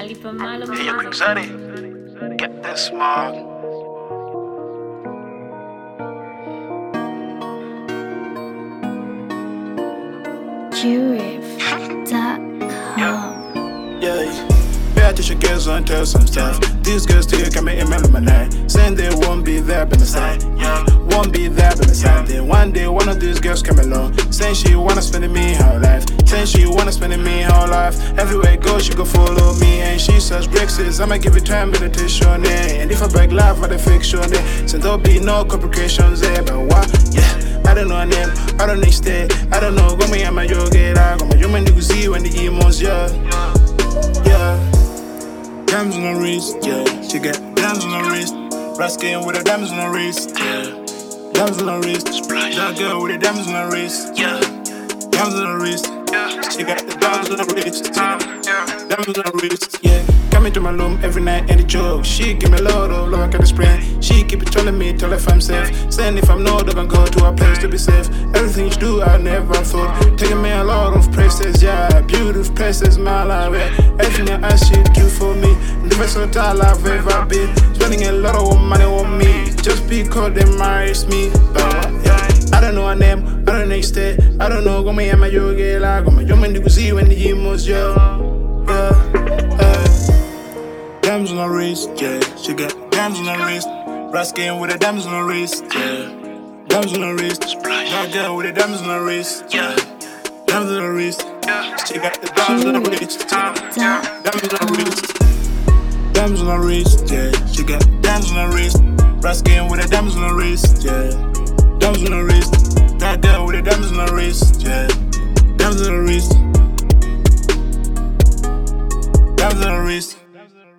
Hey, yo, Exotic, get this smog. Yeah, pay attention, girls and tell some stuff. These girls still coming in my night, saying they won't be there by the side. Yeah, won't be there by the side. Then one day, one of these girls came along, saying she wanna spend me her life. Saying she wanna spend me her life. Everywhere I go, she go follow me. And she says, Brexit, I'ma give it time meditation. And if I break life for the fiction, so there'll be no complications there. But what? Yeah, I don't know her name, I don't know stay. I don't know, go me, I'm a yoga. Go my human, you see when the emos, yeah. Yeah. Diamonds on her wrist, yeah. She got diamonds on her wrist. Raskin with her diamonds on her wrist, yeah. Diamonds on her wrist. That girl with the diamonds on her wrist, yeah. Diamonds on her wrist. She got the diamonds on her wrist, yeah. Diamonds on her wrist, yeah. Come into my room every night and the joke. She give me a lot of love, I can explain. She keep it telling me, tell if I'm safe. Saying if I'm not, I can go to a place to be safe. Everything you do, I never thought. Taking me a lot of places, yeah. Beautiful places, my life, yeah. Everything I ask you do for me. The best hotel I've ever been. Spending a lot of money on me, just because they marries me. But yeah, I don't know her name, I don't know stay. I don't know, go me and my yoga, like, go my human, you can see when the emos, yeah. Diamonds on her wrist, yeah. She got diamonds on her wrist. Raskin with the diamonds on her wrist, yeah. Diamonds on her wrist. That girl with the diamonds on her wrist, yeah. Diamonds on her wrist. She got the diamonds on her wrist, yeah. Diamonds on her wrist. Diamonds on her wrist, yeah. She got diamonds on her wrist. Raskin with the diamonds on her wrist, yeah. Diamonds on her wrist. That girl with the diamonds on her wrist, yeah. Diamonds on her wrist. Diamonds on her wrist.